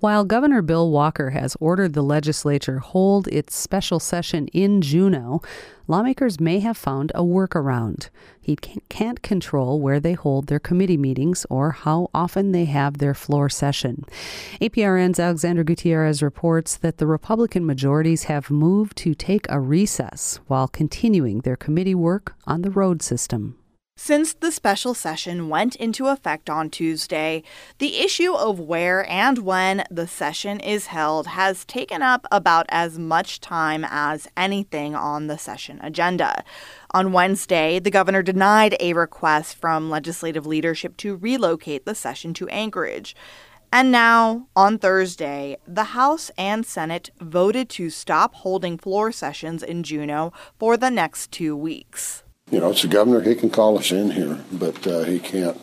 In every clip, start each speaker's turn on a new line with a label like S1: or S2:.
S1: While Governor Bill Walker has ordered the legislature hold its special session in Juneau, lawmakers may have found a workaround. He can't control where they hold their committee meetings or how often they have their floor session. APRN's Alexandra Gutierrez reports that the Republican majorities have moved to take a recess while continuing their committee work on the road system.
S2: Since the special session went into effect on Tuesday, the issue of where and when the session is held has taken up about as much time as anything on the session agenda. On Wednesday, the governor denied a request from legislative leadership to relocate the session to Anchorage. And now, on Thursday, the House and Senate voted to stop holding floor sessions in Juneau for the next 2 weeks.
S3: You know, it's the governor. He can call us in here, but he can't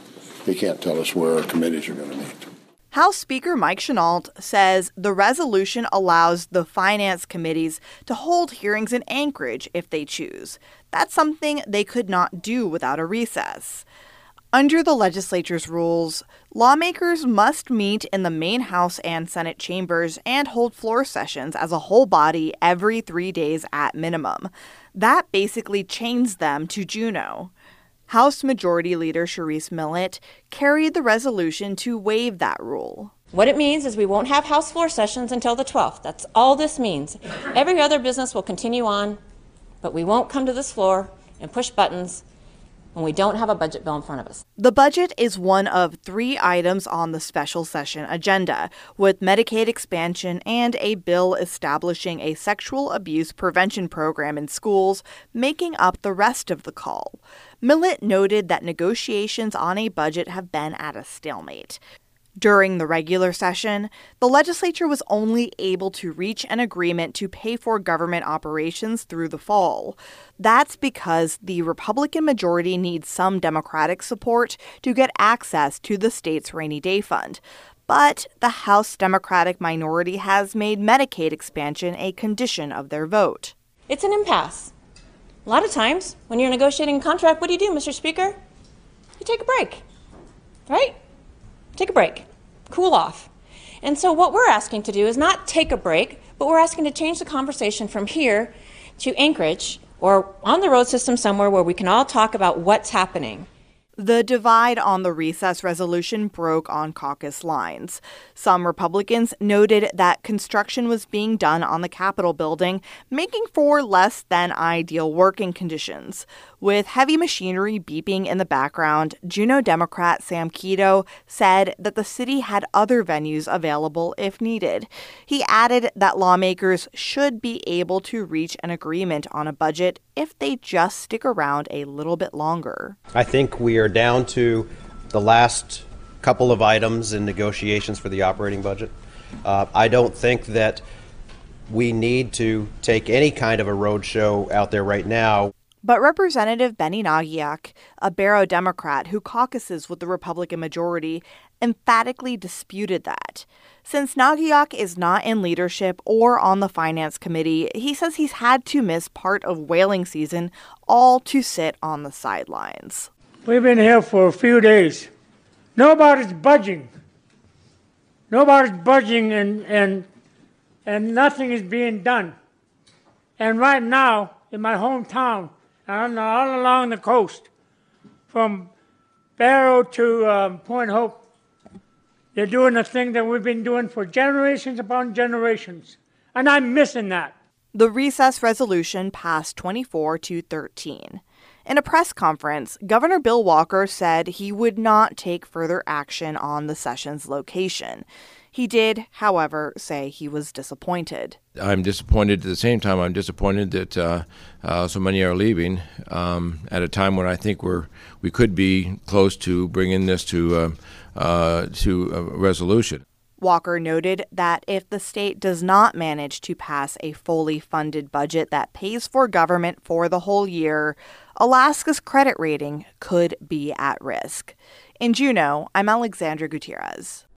S3: tell us where our committees are going to meet.
S2: House Speaker Mike Chenault says the resolution allows the finance committees to hold hearings in Anchorage if they choose. That's something they could not do without a recess. Under the legislature's rules, lawmakers must meet in the main House and Senate chambers and hold floor sessions as a whole body every 3 days at minimum. That basically chains them to Juneau. House Majority Leader Sharice Millett carried the resolution to waive that rule.
S4: What it means is we won't have House floor sessions until the 12th. That's all this means. Every other business will continue on, but we won't come to this floor and push buttons when we don't have a budget bill in front of us.
S2: The budget is one of 3 items on the special session agenda, with Medicaid expansion and a bill establishing a sexual abuse prevention program in schools making up the rest of the call. Millett noted that negotiations on a budget have been at a stalemate. During the regular session, the legislature was only able to reach an agreement to pay for government operations through the fall. That's because the Republican majority needs some Democratic support to get access to the state's rainy day fund. But the House Democratic minority has made Medicaid expansion a condition of their vote.
S4: It's an impasse. A lot of times, when you're negotiating a contract, what do you do, Mr. Speaker? You take a break, right? Take a break, cool off. And so what we're asking to do is not take a break, but we're asking to change the conversation from here to Anchorage or on the road system somewhere where we can all talk about what's happening.
S2: The divide on the recess resolution broke on caucus lines. Some Republicans noted that construction was being done on the Capitol building, making for less than ideal working conditions. With heavy machinery beeping in the background, Juneau Democrat Sam Keto said that the city had other venues available if needed. He added that lawmakers should be able to reach an agreement on a budget if they just stick around a little bit longer.
S5: I think we are down to the last couple of items in negotiations for the operating budget. I don't think that we need to take any kind of a roadshow out there right now.
S2: But Representative Benny Nagiak, a Barrow Democrat who caucuses with the Republican majority, emphatically disputed that. Since Nagiak is not in leadership or on the Finance Committee, he says he's had to miss part of whaling season all to sit on the sidelines.
S6: We've been here for a few days. Nobody's budging. Nobody's budging and nothing is being done. And right now, in my hometown, and all along the coast, from Barrow to Point Hope, they're doing the thing that we've been doing for generations upon generations. And I'm missing that.
S2: The recess resolution passed 24-13. In a press conference, Governor Bill Walker said he would not take further action on the session's location. He did, however, say he was disappointed.
S7: I'm disappointed. At the same time, I'm disappointed that so many are leaving at a time when I think we could be close to bringing this to a resolution.
S2: Walker noted that if the state does not manage to pass a fully funded budget that pays for government for the whole year, Alaska's credit rating could be at risk. In Juneau, I'm Alexandra Gutierrez.